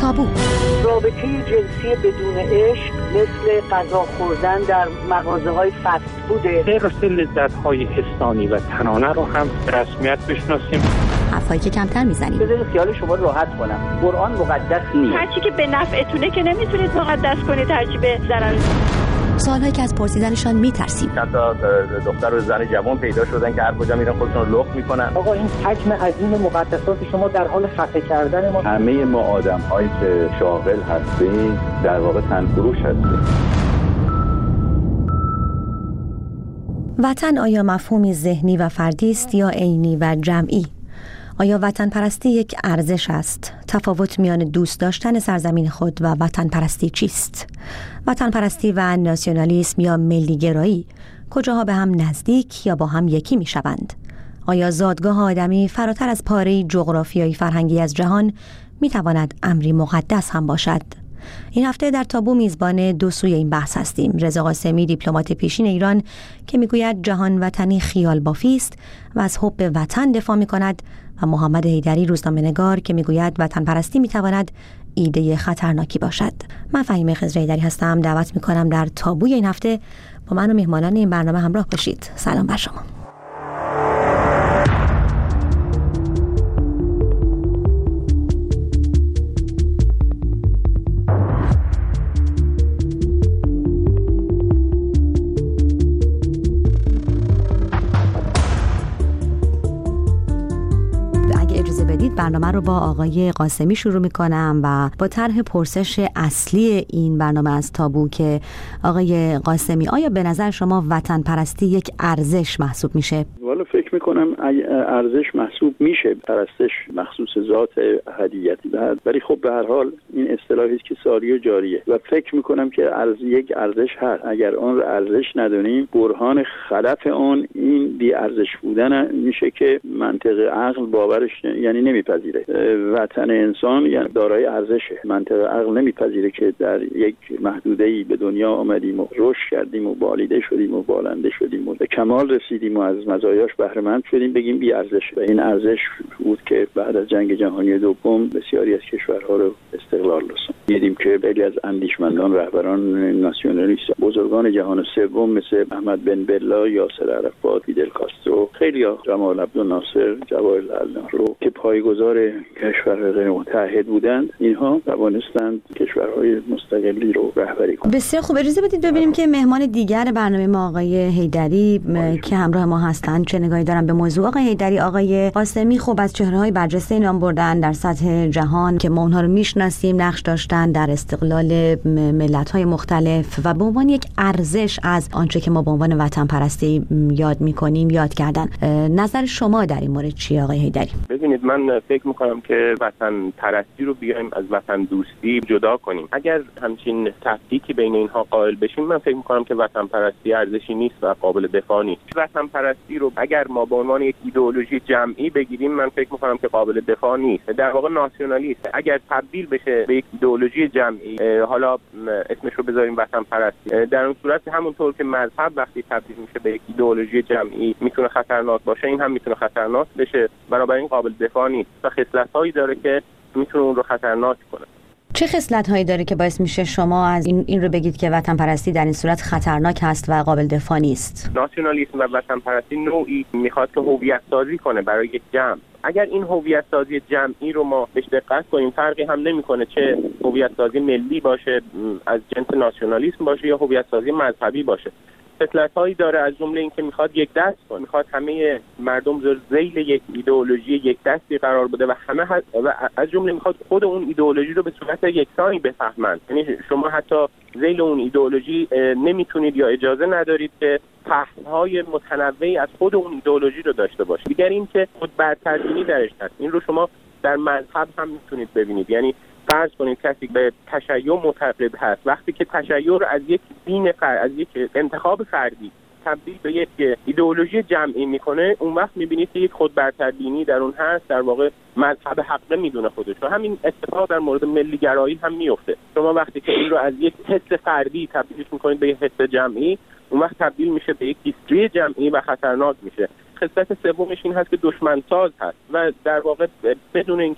تابو. رابطه جنسی بدون عشق مثل غذا خوردن در مغازه‌های فست فوده. غیر لذت‌های حسانی و تنانه رو هم به رسمیت بشناسیم. حرفایی که کمتر میزنیم. بذارید خیال شما راحت کنم. قرآن مقدس نیست. هرچی که به نفعتونه که نمیتونید مقدس کنید، هرچی به ضرر. سوالهایی که از پرسیدنشان میترسیم. چند تا دختر و زن جوان پیدا شدن که هر کجا میرن خودشون رو لخت میکنن. آقا این حجم عظیم مقدسات شما در حال خفه کردن ما. همه ما آدم‌هایی که شاغل هستیم در واقع تنفروش هستیم. وطن آیا مفهومی ذهنی و فردی است یا عینی و جمعی؟ آیا وطن پرستی یک ارزش است؟ تفاوت میان دوست داشتن سرزمین خود و وطن پرستی چیست؟ وطن پرستی و ناسیونالیسم یا ملی گرایی کجاها به هم نزدیک یا با هم یکی می شوند؟ آیا زادگاه آدمی فراتر از پاره جغرافیایی فرهنگی از جهان می تواند امری مقدس هم باشد؟ این هفته در تابو میزبان دو سوی این بحث هستیم. رضا قاسمی، دیپلمات پیشین ایران که میگوید جهان وطنی خیال بافی است و از حب وطن دفاع میکند، و محمد حیدری، روزنامه‌نگار که میگوید وطن پرستی میتواند ایده خطرناکی باشد. من فهیمه خضر حیدری هستم. دعوت میکنم در تابوی این هفته با من و مهمانان این برنامه همراه باشید. سلام بر شما. برنامه رو با آقای قاسمی شروع میکنم و با طرح پرسش اصلی این برنامه از تابو که آقای قاسمی، آیا به نظر شما وطن پرستی یک ارزش محسوب میشه؟ والا فکر میکنم ارزش محسوب میشه. پرستش مخصوص ذات احدیتی دهد، ولی خب به هر حال این اصطلاحی است که ساری و جاریه و فکر میکنم که یک ارزش هست. اگر اون رو ارزش ندونیم، برهان خلف اون این بی ارزش بودن میشه که منطق عقل باورش یعنی نمیپذیره. وطن انسان یعنی دارای ارزشه. منطق عقل نمیپذیره که در یک محدوده‌ای به دنیا آمدیم و رشد کردیم و بالیده شدیم و بالنده شدیم و به کمال رسیدیم و از مزایاش بهره مند شدیم بگیم بی ارزشه. و این ارزش بود که بعد از جنگ جهانی دوم بسیاری از کشورها رو استقلال رسوند. دیدیم که خیلی از اندیشمندان، رهبران ناسیونالیست، بزرگان جهان سوم مثل احمد بن بلا، یاسر عرفات، فیدل کاسترو، خیلی جمال عبدالناصر، جواهرلال نهرو که پایه‌گذار کشورهای غیر متحد بودند، اینها توانستند کشورهای مستقلی رو رهبری کنند. بسیار خوب. اجازه بدید ببینیم که مهمان دیگر برنامه ما آقای حیدری که همراه ما هستند چه نگاهی دارن به موضوع. آقای حیدری، آقای قاسمی خوب از چهره‌های برجسته نام بردن در سطح جهان که ما اونها رو میشناسیم، نقش داشتن در استقلال ملت‌های مختلف و به عنوان یک ارزش از آنچه که ما به عنوان وطن پرستی یاد می‌کنیم یاد کردن. نظر شما در این مورد چیه آقای حیدری؟ ببینید، من فکر می‌کنم که وطن پرستی رو بیایم از وطن دوستی جدا کنیم. اگر همچین تفکیکی بین اینها قائل بشیم، من فکر می‌کنم که وطن پرستی ارزشی نیست و قابل دفاع نیست. وطن پرستی رو اگر ما به عنوان یک ایدئولوژی جمعی بگیریم، من فکر می‌کنم که قابل دفاع نیست. در واقع ناسیونالیست اگر تبدیل بشه به یک ایدئولوژی جمعی، حالا اسمش رو بذاریم وطن پرستی، در اون صورت همونطور که مذهب وقتی تبدیل میشه به یک ایدئولوژی جمعی میتونه خطرناک باشه، این هم میتونه خطرناک بشه. بنابراین قابل دفاع نیست و خصلت‌هایی داره که میتونه اون رو خطرناک کنه. چه خصلت‌هایی داره که باعث میشه شما از این رو بگید که وطن پرستی در این صورت خطرناک هست و قابل دفاع نیست؟ ناسیونالیسم و وطن پرستی نوعی میخواد که هویت سازی کنه برای یک جمع. اگر این هویت سازی جمعی رو ما بهش دقت کنیم، فرقی هم نمیکنه چه هویت سازی ملی باشه از جنس ناسیونالیسم باشه یا هویت سازی مذهبی باشه. خصلت‌هایی داره، از جمله این که میخواد یک دست کنه، میخواد همه مردم رو ذیل یک ایدئولوژی یک دستی قرار بده و و از جمله میخواد خود اون ایدئولوژی رو به صورت یکسانی بفهمند. یعنی شما حتی ذیل اون ایدئولوژی نمیتونید یا اجازه ندارید که فهم‌های متنوعی از خود اون ایدئولوژی رو داشته باشید. دیگر این که خود برتربینی درش هست. این رو شما در مذهب هم میتونید ببینید. یعنی فرض کنید کسی به تشیع معتقد هست، وقتی که تشیع رو از یک دین از یک انتخاب فردی تبدیل به یک ایدئولوژی جمعی میکنه، اون وقت میبینید که یک خودبرتربینی در اون هست. در واقع مذهب حق میدونه خودش. و همین اتفاق در مورد ملی گرایی هم میفته. شما وقتی که این رو از یک حس فردی تبدیل میکنید به یک حس جمعی، اون وقت تبدیل میشه به یک هیستری جمعی و خطرناک میشه. خصلت سومش این هست که دشمن ساز هست و در واقع بدون اینکه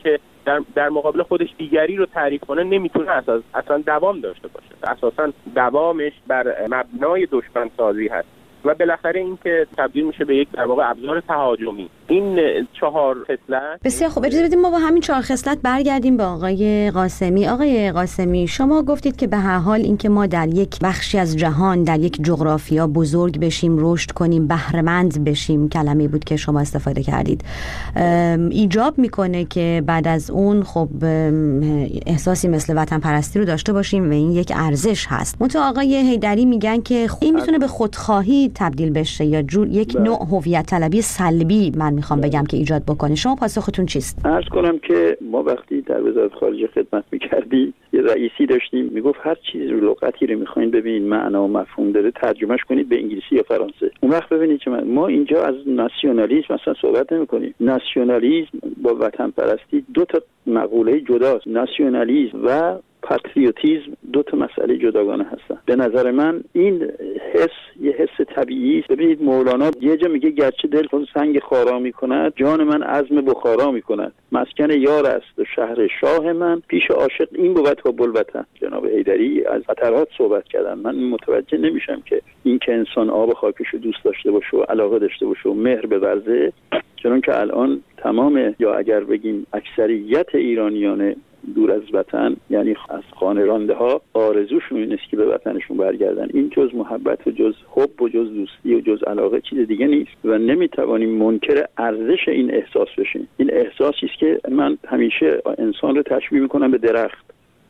در مقابل خودش دیگری رو تعریف کنه نمیتونه اصلا دوام داشته باشه. اساسا دوامش بر مبنای دشمن سازی هست و بالاخره این که تبدیل میشه به یک در واقع ابزار تهاجمی. این 4 خصلت. بسیار خوب، اجازه بدید ما با همین 4 خصلت برگردیم به آقای قاسمی. آقای قاسمی، شما گفتید که به هر حال اینکه ما در یک بخشی از جهان، در یک جغرافیا بزرگ بشیم، رشد کنیم، بهره‌مند بشیم، کلمه‌ای بود که شما استفاده کردید، ایجاب میکنه که بعد از اون خب احساسی مثل وطن پرستی رو داشته باشیم و این یک ارزش هست. منتها آقای حیدری میگن که این میتونه به خودخواهی تبدیل بشه یا یک نوع هویت طلبی سلبی من میخوام بگم که ایجاد بکنه. شما پاسختون چیست؟ عرض کنم که ما وقتی در وزارت خارجه خدمت میکردیم یه رئیسی داشتیم میگفت هر چیز رو لغتی رو میخواین ببینید معنا و مفهوم داره ترجمهش کنید به انگلیسی یا فرانسه. اون وقت ببینید که ما اینجا از ناسیونالیسم مثلا صحبت نمی‌کنیم. ناسیونالیسم با وطن پرستی 2 تا مقوله جداست. ناسیونالیسم و پاتریوتیسم 2 تا مسئله جداگانه هستن. به نظر من این حس یه حس طبیعی است. ببینید مولانا یه جا میگه گرچه دل خود سنگ خارا میکند، جان من عزم بخارا میکند، مسکن یار است و شهر شاه من، پیش عاشق این بود تا بلوطن. جناب حیدری از خطرات صحبت کردن. من متوجه نمیشم که این که انسان آب خاکش رو دوست داشته باشه و علاقه داشته باشه و مهر بورزه، چون که الان تمام یا اگر بگیم اکثریت ایرانیان دور از وطن، یعنی از خانه رانده ها، آرزوشون این است که به وطنشون برگردن. این جز محبت و جز حب و جز دوستی و جز علاقه چیز دیگه نیست و نمیتوانیم منکر ارزش این احساس بشیم. این احساسی است که من همیشه انسان رو تشبیه میکنم به درخت.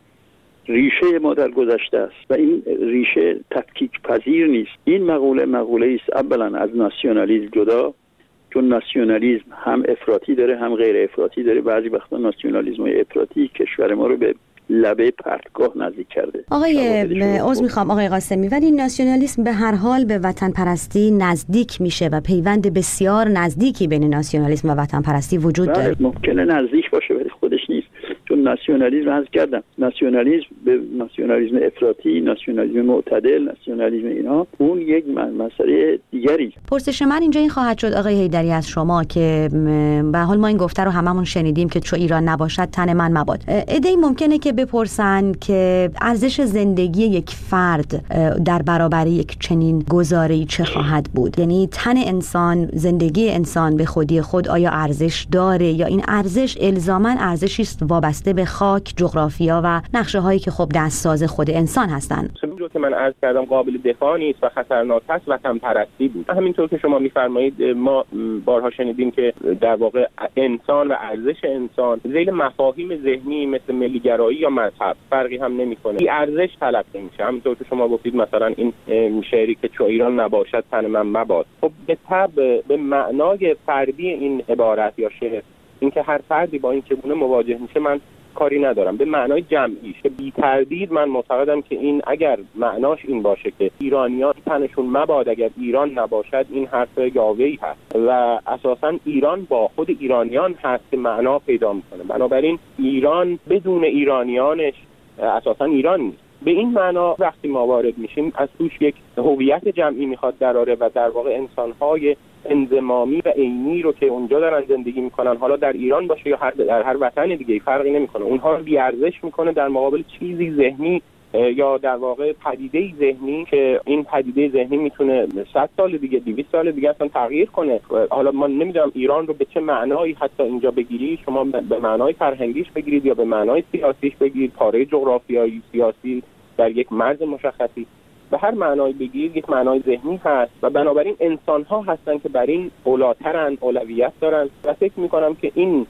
ریشه ما در گذشته است و این ریشه تفکیک پذیر نیست. این مقوله است اولا از ناسیونالیسم جدا، چون ناسیونالیسم هم افراطی داره هم غیر افراطی داره. بعضی وقتا ناسیونالیسم افراطی کشور ما رو به لبه پرتگاه نزدیک کرده. آقای عذر میخوام آقای قاسمی، ولی ناسیونالیسم به هر حال به وطن پرستی نزدیک میشه و پیوند بسیار نزدیکی بین ناسیونالیسم و وطن پرستی وجود داره. ممکنه نزدیک باشه ولی خودش نیست، چون ناسیونالیسم عرض کردم ناسیونالیسم به ناسیونالیسم افراطی، ناسیونالیسم معتدل، ناسیونالیسم اینها اون یک مسئله دیگری. پرسش من اینجا این خواهد شد آقای حیدری از شما که به حال ما این گفته رو هممون شنیدیم که چو ایران نباشد تن من مباد. ایده ممکنه که بپرسن که ارزش زندگی یک فرد در برابر یک چنین گزاره‌ای چه خواهد بود؟ یعنی تن انسان، زندگی انسان به خودی خود آیا ارزش داره یا این ارزش الزاماً ارزشی است وابسته به خاک، جغرافیا و نقشه‌هایی که خب دستساز خود انسان هستند؟ چیزی که من عرض کردم قابل دفاع نیست و خطرناک است وطن پرستی بود. همینطور که شما می‌فرمایید ما بارها شنیدیم که در واقع انسان و ارزش انسان ذیل مفاهیم ذهنی مثل ملی‌گرایی یا مذهب فرقی هم نمی‌کنه. این ارزش تلقی میشه. همینطور که شما گفتید مثلا این شعری که چو ایران نباشد تن من مباد. خب به طبع به معنای فردی این عبارت یا شعر، اینکه هر فردی با این چگونه مواجه میشه من کاری ندارم. به معنای جمعیش که بی تردید من معتقدم که این اگر معناش این باشه که ایرانیان تنشون مباد اگر ایران نباشد، این حرف یاوه‌ای هست و اساساً ایران با خود ایرانیان هست که معنا پیدا میکنه. بنابراین ایران بدون ایرانیانش اساساً ایران نیست. به این معنا وقتی ما وارد میشیم از توش یک هویت جمعی میخواد دراره و در واقع انسان‌های انضمامی و عینی رو که اونجا دارن زندگی میکنن، حالا در ایران باشه یا در هر وطن دیگه فرقی نمیکنه، اونها رو بی‌ارزش میکنه در مقابل چیزی ذهنی یا در واقع پدیده ذهنی که این پدیده ذهنی میتونه 100 سال دیگه 200 سال دیگه اصلا تغییر کنه. حالا من نمیدونم ایران رو به چه معنایی حتی اینجا بگیری، شما به معنای فرهنگیش بگیرید یا به معنای سیاسیش بگیرید، پاره جغرافیایی سیاسی در یک مرز مشخصی، به هر معنای بگیرید یک معنای ذهنی هست و بنابراین انسان‌ها هستن که بر این اولاترن، اولویت دارن و فکر می‌کنم که این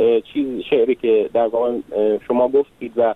شعری که در واقع شما گفتید و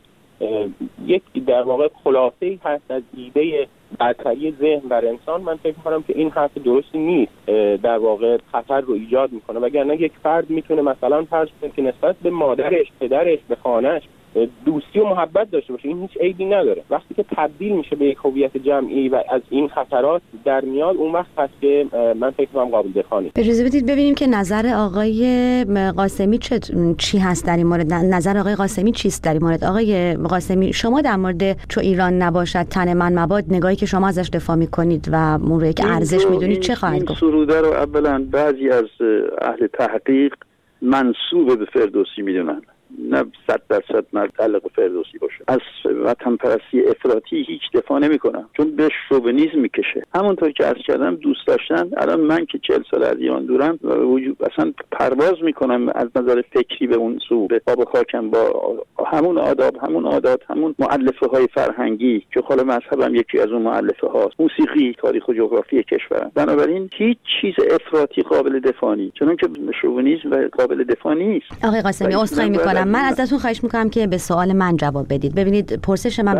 یک در واقع خلاصه‌ای هست از ایده برتری ذهن بر انسان، من فکر می‌کنم که این حرف درستی نیست، در واقع خطر رو ایجاد می‌کنه. وگرنه یک فرد میتونه مثلا فرض کنه که نسبت به مادرش، پدرش، به خانه‌اش دوستی و محبت داشته باشه، این هیچ عیبی نداره. وقتی که تبدیل میشه به یک هویت جمعی و از این خطرات در میاد، اون وقت هست که من فکر می‌کنم قابل دفاع نیست. اجازه بدید ببینیم که نظر آقای قاسمی چی هست در این مورد. نظر آقای قاسمی چیست در این مورد؟ آقای قاسمی شما در مورد چو ایران نباشد تن من مباد، نگاهی که شما ازش دفاع می‌کنید و اون رو یک ارزش می‌دونید چه خواهد گفت؟ این سروده رو اولا بعضی از اهل تحقیق منسوب به فردوسی میدونن. نه 100% متعلق به فردوسی باشه. از وطن پرستی افراطی هیچ دفاع نمی‌کنم، چون به شوونیسم میکشه. همونطور که عرض کردم دوست داشتن، الان من که 40 سال از ایران دورم وجود اصلا پرواز میکنم از نظر فکری به اون سو، به آب خاکم، با همون آداب، همون عادات، همون مؤلفه‌های فرهنگی که خود مذهبم یکی از اون مؤلفه هاست، موسیقی، تاریخ و جغرافی کشورم. بنابراین هیچ چیز افراطی قابل دفاع نیست، چون که شوونیسم و قابل دفاع نیست. آقای قاسمی عذرخواهی میکنم، من ازتون خواهش میکنم که به سوال من جواب بدید. ببینید پرسش من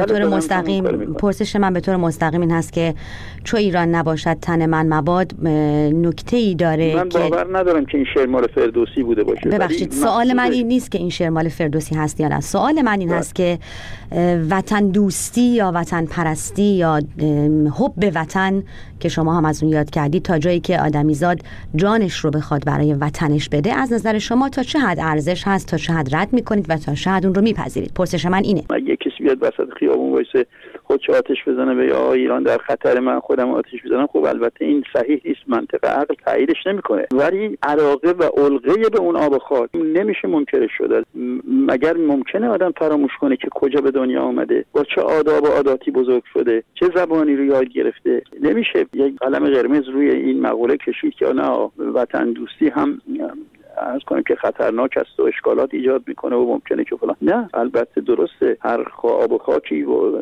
به طور مستقیم این هست که چو ایران نباشد تن من مباد، نکته‌ای داره من باور ندارم که این شعر مال فردوسی بوده باشه. ببخشید سوال من این نیست که این شعر مال فردوسی هست یا نه، سوال من این هست که وطن دوستی یا وطن پرستی یا حب وطن که شما هم از اون یاد کردید، تا جایی که آدمیزاد جانش رو بخواد برای وطنش بده، از نظر شما تا چه حد ارزش هست، تا چه حد رد میکنید و تا چه حد اون رو میپذیرید؟ پرسش من اینه. اگه کسی بیاد وسط خیابون وایسه خودش آتش بزنه به یا ایران در خطر، من خودم آتش بزنم، خب البته این صحیح نیست، منطق عقل تاییدش نمیکنه، ولی علاقه و علقه به اون آب خاک نمیشه منکرش شد. مگر ممکنه آدم فراموش کنه که کجا به دنیا آمده، با چه آداب و عاداتی بزرگ شده، چه زبانی رو یاد گرفته؟ نمیشه یک قلم قرمز روی این مقوله کشید که نه وطن دوستی هم از کنیم که خطرناک است و اشکالات ایجاد میکنه و ممکنه که فلان. نه، البته درسته، هر آب و خاکی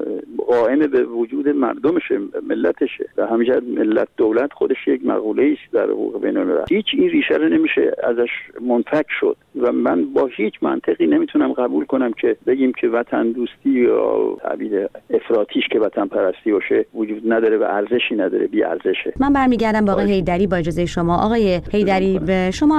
قائم به وجود مردمشه، ملتشه، و همینجا ملت دولت خودش یک مقوله است در حقوق بین‌الملل. هیچ این ریشه رو نمیشه ازش منفک شد و من با هیچ منطقی نمیتونم قبول کنم که بگیم که وطن دوستی یا تعبیر افراطیش که وطن پرستی باشه وجود نداره و ارزشی نداره، بی ارزشه. من برمیگردم با آقای حیدری با اجازه شما. آقای حیدری، شما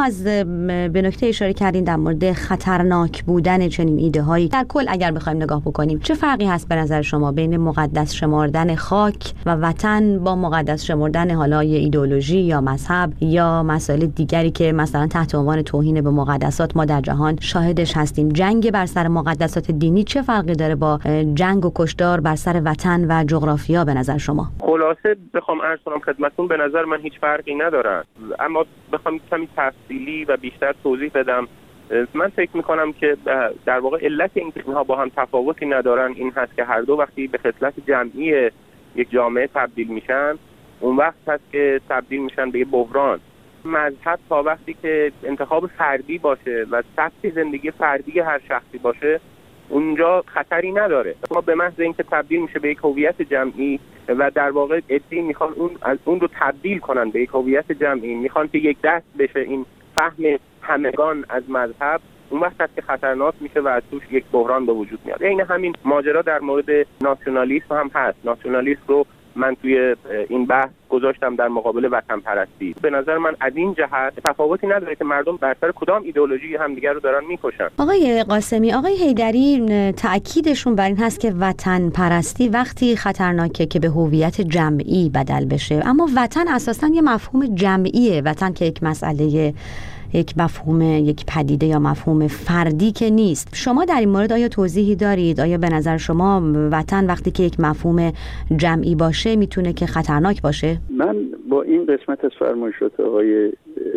به نکته اشاره کردین در مورد خطرناک بودن چنین ایده هایی. در کل اگر بخوایم نگاه بکنیم، چه فرقی هست به نظر شما بین مقدس شمردن خاک و وطن با مقدس شمردن حالا یه ایدئولوژی یا مذهب یا مسائل دیگری که مثلا تحت عنوان توهین به مقدسات ما در جهان شاهدش هستیم؟ جنگ بر سر مقدسات دینی چه فرقی داره با جنگ و کشتار بر سر وطن و جغرافیا به نظر شما؟ خلاصه بخوام عرض کنم خدمتتون، به نظر من هیچ فرقی نداره، اما بخوام کمی تفصیلی و بیشتر توضیح بدم، من فکر میکنم که در واقع علت اینکه اینها با هم تفاوتی ندارن این هست که هر دو وقتی به خصلت جمعی یک جامعه تبدیل میشن، اون وقت هست که تبدیل میشن به بحران. مذهب تا وقتی که انتخاب فردی باشه و سبک زندگی فردی هر شخصی باشه، اونجا خطری نداره. ما به محض اینکه تبدیل میشه به یک هویت جمعی و در واقع عده‌ای میخوان اون رو تبدیل کنن به یک هویت جمعی، میخوان که یک دست بشه این فهم همگان از مذهب، اون وقت هست که خطرناک میشه و از توش یک بحران به وجود میاد. این همین ماجرا در مورد ناسیونالیسم هم هست. ناسیونالیسم رو من توی این بحث گذاشتم در مقابل وطن پرستی. به نظر من از این جهت تفاوتی نداره که مردم بر سر کدام ایدئولوژی همدیگر رو دارن میکشن. آقای قاسمی، آقای حیدری تأکیدشون بر این هست که وطن پرستی وقتی خطرناکه که به هویت جمعی بدل بشه، اما وطن اساساً یه مفهوم جمعیه. وطن که یک مسئله، یک مفهوم، یک پدیده یا مفهوم فردی که نیست. شما در این مورد آیا توضیحی دارید؟ آیا به نظر شما وطن وقتی که یک مفهوم جمعی باشه میتونه که خطرناک باشه؟ من با این قسمت از فرمایشات آقای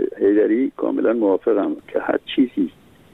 حیدری کاملا موافقم که هر چیزی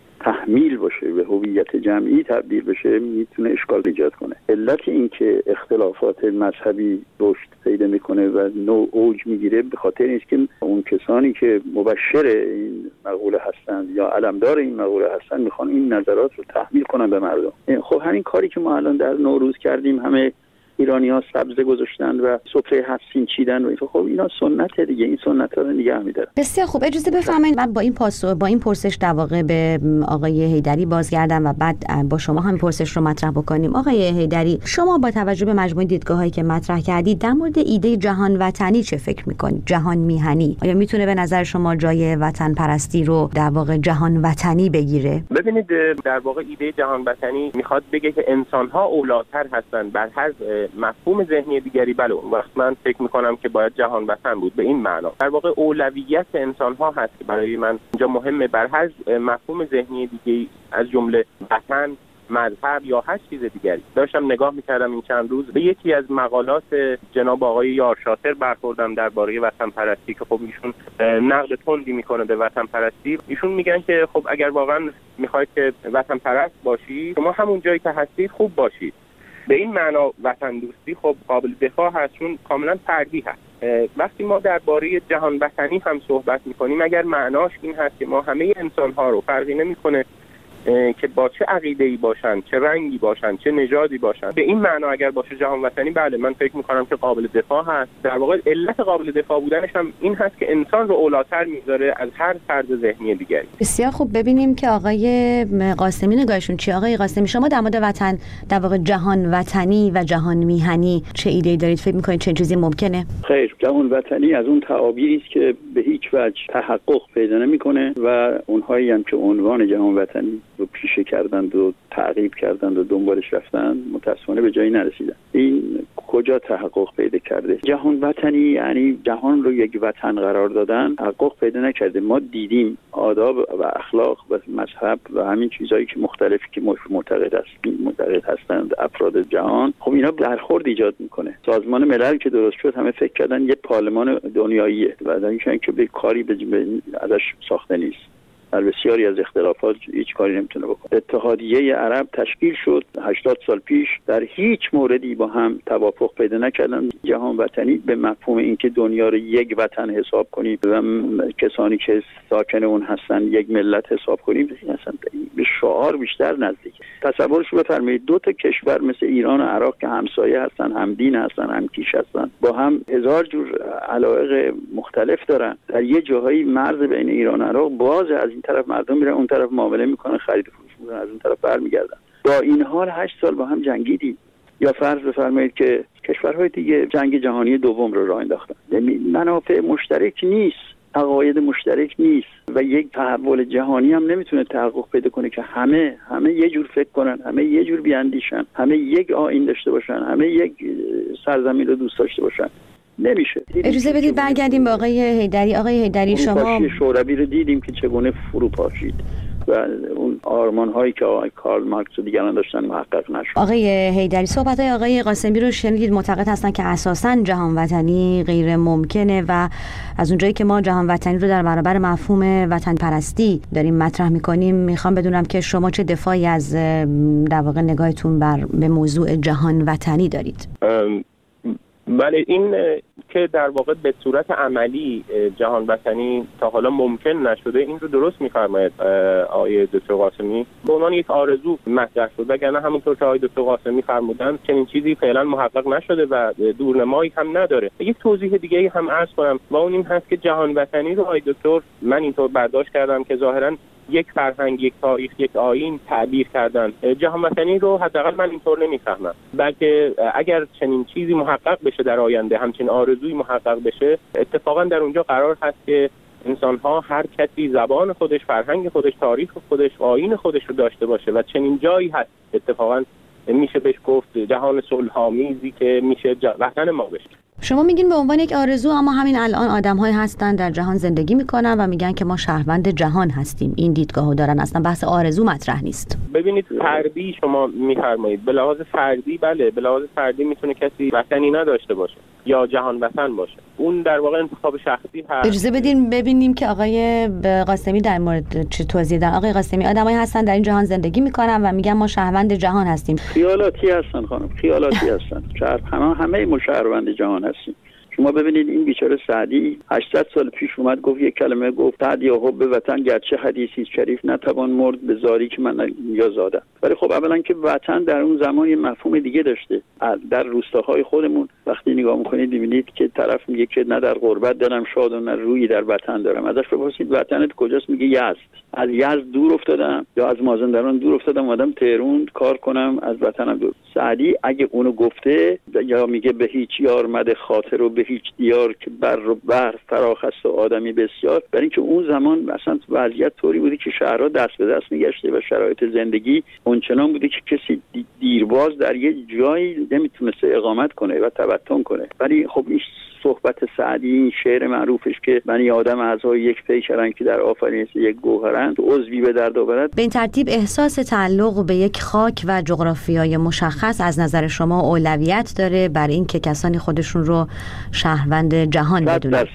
تحمیل باشه به هویت جمعی تبدیل بشه میتونه اشکال ایجاد کنه. علت این که اختلافات مذهبی رشد پیدا میکنه و نوع اوج میگیره به خاطر این است که اون کسانی که مبشر این مقوله هستند یا علمدار این مقوله هستند میخوان این نظرات رو تحمیل کنن به مردم. خب همین کاری که ما الان در نوروز کردیم، همه ایرانی‌ها سبزه گذاشتن و سفره 7 سین چیدن و خب اینا سنته دیگه، این سنت‌ها رو نگه می‌دارن. بسیار خوب، اجازه بفرمایید من با این پرسش در واقع به آقای حیدری بازگردم و بعد با شما هم پرسش رو مطرح بکنیم. آقای حیدری، شما با توجه به مجموعه دیدگاه‌هایی که مطرح کردید در مورد ایده جهان وطنی چه فکر می‌کنید؟ جهان میهنی آیا میتونه به نظر شما جای وطن پرستی رو در واقع جهان وطنی بگیره؟ ببینید، در واقع ایده جهان وطنی میخواد بگه که انسان‌ها اولاتر هستن بر هر مفهوم ذهنی دیگری. بله، اون وقت من فکر میکنم که باید جهان وطن بود. به این معنا در واقع اولویت انسان‌ها هست که برای من اینجا مهمه. بر هر مفهوم ذهنی دیگری از جمله وطن مذهب یا هر چیز دیگری. داشتم نگاه میکردم این چند روز به یکی از مقالات جناب آقای یارشاتر برخوردم درباره وطن پرستی که خب ایشون نقد تندی میکنه به وطن پرستی. ایشون میگن که خب اگر واقعا میخواید که وطن پرست باشید شما همون جایی که هستید خوب باشید. به این معنا وطن دوستی خب قابل دفاع هست چون کاملا فردی هست. وقتی ما درباره جهان وطنی هم صحبت میکنیم اگر معناش این هست که ما همه انسان‌ها رو فرقی نمیکنه که با چه عقیده‌ای باشن، چه رنگی باشن، چه نژادی باشن، به این معنا اگر باشه جهان وطنی، بله من فکر میکنم که قابل دفاع هست. در واقع علت قابل دفاع بودنش هم این هست که انسان رو اولاتر میذاره از هر فرد ذهنی دیگری. بسیار خوب. ببینیم که آقای قاسمی نگاهشون چی. آقای قاسمی، شما در مورد وطن، در واقع جهان وطنی و جهان میهنی چه ایده‌ای دارید؟ فکر میکنید چه چیزی ممکنه؟ خیر، جهان وطنی از اون تعابیری است که به هیچ وجه تحقق پیدا نمیکنه و اونهایی هم که عنوان جهان وطنی رو پیشه کردند و تعقیب کردند و دنبالش رفتند متاسفانه به جایی نرسیدن. این کجا تحقق پیدا کرده؟ جهان وطنی یعنی جهان رو یک وطن قرار دادن تحقق پیدا نکرده. ما دیدیم آداب و اخلاق و مذهب و همین چیزهایی که مختلفی که معتقد هستند افراد جهان، خب اینا برخورد ایجاد میکنه. سازمان ملل که درست شد همه فکر کردن یه پارلمان دنیاییه و در این که به کاری ازش ساخته نیست. در بسیاری از اختلافات هیچ کاری نمیتونه بکنه. اتحادیه عرب تشکیل شد 80 سال پیش، در هیچ موردی با هم توافق پیدا نکردن. جهان وطنی به مفهوم اینکه دنیا رو یک وطن حساب کنیم و کسانی که ساکن اون هستن یک ملت حساب کنیم، اصلا به شعار بیشتر نزدیک. تصورش رو بفرمایید دو تا کشور مثل ایران و عراق که همسایه هستن، هم دین هستن، هم کیش هستن، با هم هزار جور علایق مختلف دارن، در یه جاهایی مرز بین ایران و عراق باز، از این طرف مردم میرن اون طرف معامله میکنن، خرید و فروش میکنن، از اون طرف برمیگردن. با این حال 8 سال با هم جنگیدیم. یا فرض بفرمایید که کشورهای دیگه جنگ جهانی دوم رو راه انداختن. منافع مشترک نیست، عقاید مشترک نیست و یک تحول جهانی هم نمیتونه تحقق پیدا کنه که همه یه جور فکر کنن، همه یه جور بیاندیشن، همه یک آیین داشته باشن، همه یک سرزمین رو دوست داشته باشن. نمیشه. اجازه بدید برگردیم به آقای حیدری. آقای حیدری، شما شوروی رو دیدیم که چگونه فرو پاشید و اون آرمان هایی که آقای کارل مارکس و دیگران داشتن محقق نشد. آقای حیدری، صحبت های آقای قاسمی رو شنیدید، معتقد هستن که اساساً جهان وطنی غیر ممکنه و از اونجایی که ما جهان وطنی رو در برابر مفهوم وطن پرستی داریم مطرح میکنیم، میخوام بدونم که شما چه دفاعی از در واقع نگاهتون به موضوع جهان وطنی دارید؟ بله، این که در واقع به صورت عملی جهان وطنی تا حالا ممکن نشده، این رو درست می‌فرماید آقای دکتر قاسمی. به عنوان یک آرزو مطرح شد، وگرنه همونطور که آقای دکتر قاسمی فرمودن چنین چیزی فعلا محقق نشده و دورنمایی هم نداره. یک توضیح دیگه هم عرض کنم و اون این هست که جهان وطنی رو آقای دکتر من اینطور برداشت کردم که ظاهراً یک فرهنگ، یک تاریخ، یک آیین تعبیر کردن. جهان وطنی رو حداقل من اینطور نمی‌فهمم، بلکه اگر چنین چیزی محقق بشه در آینده، همچین آرزویی محقق بشه، اتفاقا در اونجا قرار هست که انسان‌ها هر کسی زبان خودش، فرهنگ خودش، تاریخ خودش، آیین خودش رو داشته باشه و چنین جایی هست اتفاقا میشه بهش گفت جهان صلح‌آمیزی که میشه وطن ما بشه. شما میگین به عنوان یک آرزو، اما همین الان آدم‌هایی هستن در جهان زندگی میکنن و میگن که ما شهروند جهان هستیم. این دیدگاهو دارن، اصلا بحث آرزو مطرح نیست. ببینید، فردی شما میفرمایید، به لحاظ فردی بله، به لحاظ فردی میتونه کسی وطنی نداشته باشه یا جهان وطن باشه، اون در واقع انتخاب شخصی هست. اجازه بدین ببینیم که آقای قاسمی در مورد چه توضیح دادن. آقای قاسمی، آدمایی هستن در این جهان زندگی میکنن و میگن ما شهروند جهان هستیم. خیالاتی هستن خانم، خیالاتی هستن. همه ما شهروند جهان هستیم. شما ببینید این بیچاره سعدی 800 سال پیش اومد گفت یک کلمه، گفت تعد یا حب وطن گرچه حدیثی شریف نتوان مرد به زاری که من یا زادم. ولی خب اولا که وطن در اون زمان یه مفهوم دیگه داشته. در روستاهای خودمون وقتی نگاه میکنید میبینید که طرف میگه که نه در غربت دلم شاد و نه رویی در وطن دارم. ازش بپرسید وطنت کجاست؟ میگه یزد. از یزد دور افتادم یا از مازندران دور افتادم اومدم تهران کار کنم، از وطنم دور. سعدی اگه اونو گفته، یا میگه به هیچ یار مد خاطر و به هیچ دیار که بر و بر فراخ است و آدمی بسیار، برای اینکه اون زمان مثلا وضعیت طوری بوده که شهرها دست به دست میگشته و شرایط زندگی اونچنان بوده که کسی دیر دیرباز در یه جایی نمیتونسته اقامت کنه و تبطن کنه. ولی خب این صحبت سعدی، این شعر معروفش که بنی آدم اعضای یک پیکرن که در آفرینش یک گوهرند، عضوی به درد آورد. به این ترتیب احساس تعلق به یک خاک و جغرافیای مشخص از نظر شما اولویت داره بر این که کسانی خودشون رو شهروند جهان بدونن؟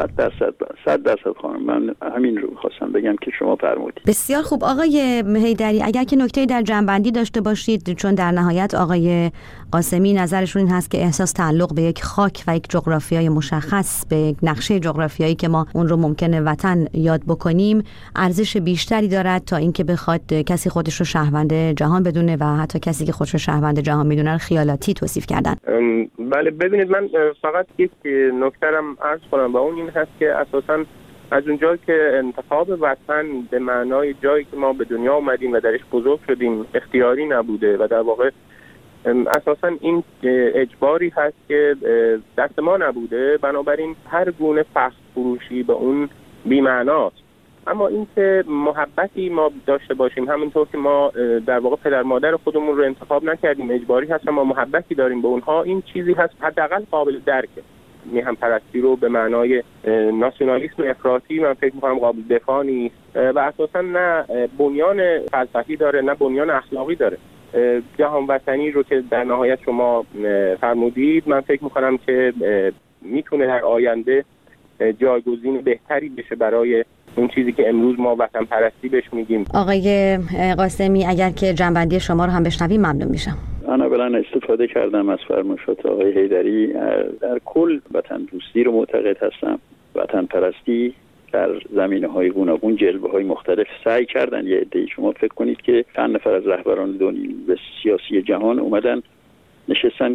100% خانم، من همین رو خواستم بگم که شما فرمودید. بسیار خوب آقای حیدری، اگر که نکته‌ای در جنبندی داشته باشید، چون در نهایت آقای قاسمی نظرشون این هست که احساس تعلق به یک خاک و یک جغرافیای مشخص، به یک نقشه جغرافیایی که ما اون رو ممکنه وطن یاد بکنیم، ارزش بیشتری دارد تا اینکه بخواد کسی خودش رو شهروند جهان بدونه و حتی کسی که خودش رو شهروند جهان میدونه خیالاتی توصیف کردن. بله ببینید، من فقط یک نکته رم عرض کنم و اون این هست که اساساً از اونجایی که انتخاب وطن به معنای جایی که ما به دنیا اومدیم و درش بزرگ شدیم اختیاری نبوده و در واقع اساساً این اجباری هست که دست ما نبوده، بنابراین هر گونه فخر فروشی به اون بی‌معناست. اما اینکه محبتی ما داشته باشیم، همونطور که ما در واقع پدر مادر خودمون رو انتخاب نکردیم، اجباری هست ما محبتی داریم به اونها، این چیزی هست حداقل قابل درکه. میهم پرستی رو به معنای ناسیونالیسم افراطی من فکر می‌کنم قابل دفاع نیست و اساساً نه بنیان فلسفی داره نه بنیان اخلاقی داره. جهان وطنی رو که در نهایت شما فرمودید، من فکر می‌کنم که میتونه در آینده جایگزین بهتری بشه برای اون چیزی که امروز ما وطن پرستی بهش میگیم. آقای قاسمی، اگر که جنبندی شما رو هم بشنویم ممنون میشم. من اولا استفاده کردم از فرمایشات آقای حیدری. در کل وطن دوستی رو معتقد هستم. وطن پرستی در زمینه‌های گوناگون، جلوه‌های مختلف سعی کردن. یه عده‌ای شما فکر کنید که چند نفر از رهبران دنیای سیاسی جهان اومدن نشستن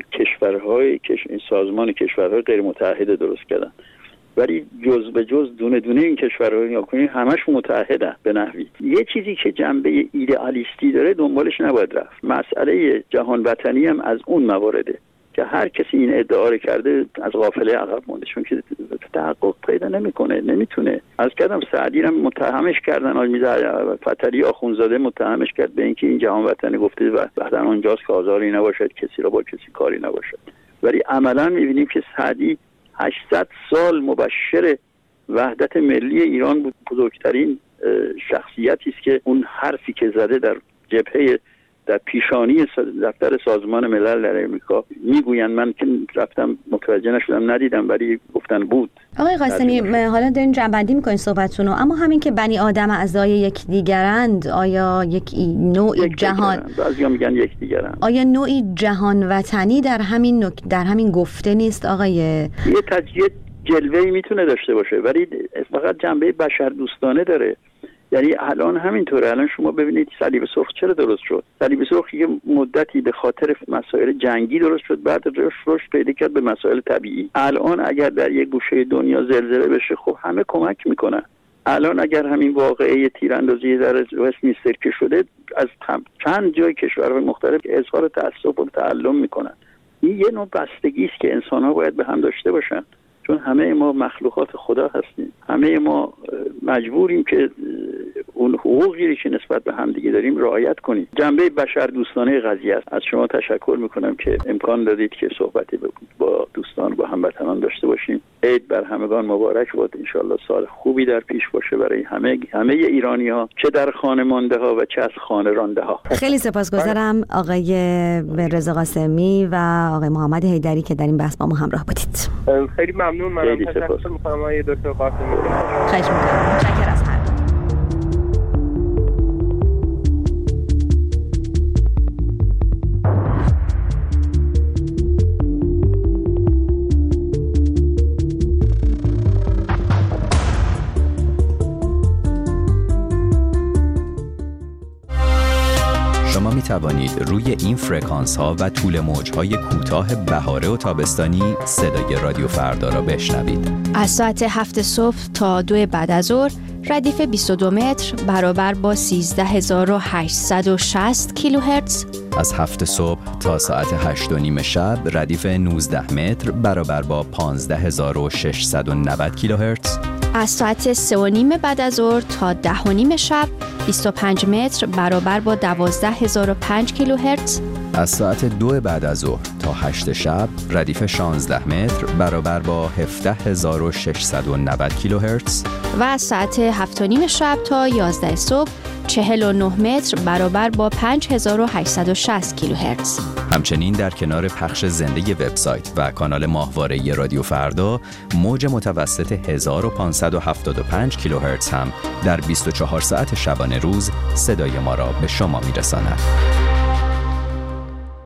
سازمان کشورهای غیر متحد درست کردن، ولی جز به جز دونه دونه این کشورها نگاه کنید همشون متحدن به نحوی. یه چیزی که جنبه ایدئالیستی داره دنبالش نباید رفت. مسئله جهان وطنی هم از اون موارده که هر کسی این ادعا رو کرده از غافله عقب مونده، چون که تحقق پیدا نمیکنه، نمیتونه. از کردم سعدی هم متهمش کردن، آلمیزه فتری آخونزاده متهمش کرد به اینکه این جهان وطنی گفته و بعدن اونجاست که آزاری نباشد، کسی را با کسی کاری نباشد. ولی عملا میبینیم که سعدی 800 سال مبشر وحدت ملی ایران بود. بزرگترین شخصیتی است که اون حرفی که زده در جبهه در پیشانی دفتر سازمان ملل در امریکا میگویند، من که رفتم متوجه نشدم ندیدم ولی گفتن بود. آقای قاسمی، حالا دارین جنبندی میکنین صحبتتون رو، اما همین که بنی آدم اعضای یکدیگرند، آیا یک نوعی جهان، بعضیا میگن یکدیگرند، آیا نوعی جهان وطنی در همین گفته نیست آقای؟ یه جلوه‌ای میتونه داشته باشه ولی فقط جنبه بشر دوستانه داره. یعنی الان همینطوره. الان شما ببینید صلیب سرخ چرا درست شد؟ صلیب سرخ یه مدتی به خاطر مسائل جنگی درست شد، بعد رشد پیدا کرد به مسائل طبیعی. الان اگر در یک گوشه دنیا زلزله بشه، خب همه کمک میکنن. الان اگر همین واقعه تیراندازی در وستمینستر که شده، از چند جای کشورهای مختلف اظهار تأسف و تعلم میکنن. این یه نوع بستگی است که انسان‌ها باید به هم داشته باشن، چون همه ما مخلوقات خدا هستیم. همه ما مجبوریم که اون حقوقی که نسبت به هم دیگه داریم رعایت کنیم. جنبه بشر دوستانه قضیه است. از شما تشکر میکنم که امکان دادید که صحبتی با دوستان و هموطنان داشته باشیم. عید بر همگان مبارک باد. ان شاءالله سال خوبی در پیش باشه برای همه ایرانی‌ها، چه در خانه مانده ها و چه از خانه رانده ها. خیلی سپاسگزارم آقای رضا قاسمی و آقای محمد حیدری که در این بحث با ما همراه بودید. خیلی ممنون. من تشکر می‌کنم آقای دکتر قاسمی. خواهش می‌کنم. متشکرم از هر دو. شما می توانید روی این فرکانس ها و طول موج های کوتاه بهاره و تابستانی صدای رادیو فردا را بشنوید. از ساعت 7 صبح تا 2 بعد از ظهر ردیف 22 متر برابر با 13860 کیلوهرتز. از 7 صبح تا ساعت 8 و نیم شب ردیف 19 متر برابر با 15690 کیلوهرتز. از ساعت 3 و نیم بعد از ظهر تا 10 و نیم شب 25 متر برابر با 12005 کیلوهرتز. از ساعت 2 بعد از ظهر تا 8 شب ردیف 16 متر برابر با 17690 کیلوهرتز و از ساعت 7:30 شب تا 11 صبح 49 متر برابر با 5860 کیلوهرتز. همچنین در کنار پخش زنده وبسایت و کانال ماهواره رادیو فردا، موج متوسط 1575 کیلوهرتز هم در 24 ساعت شبانه روز صدای ما را به شما میرساند.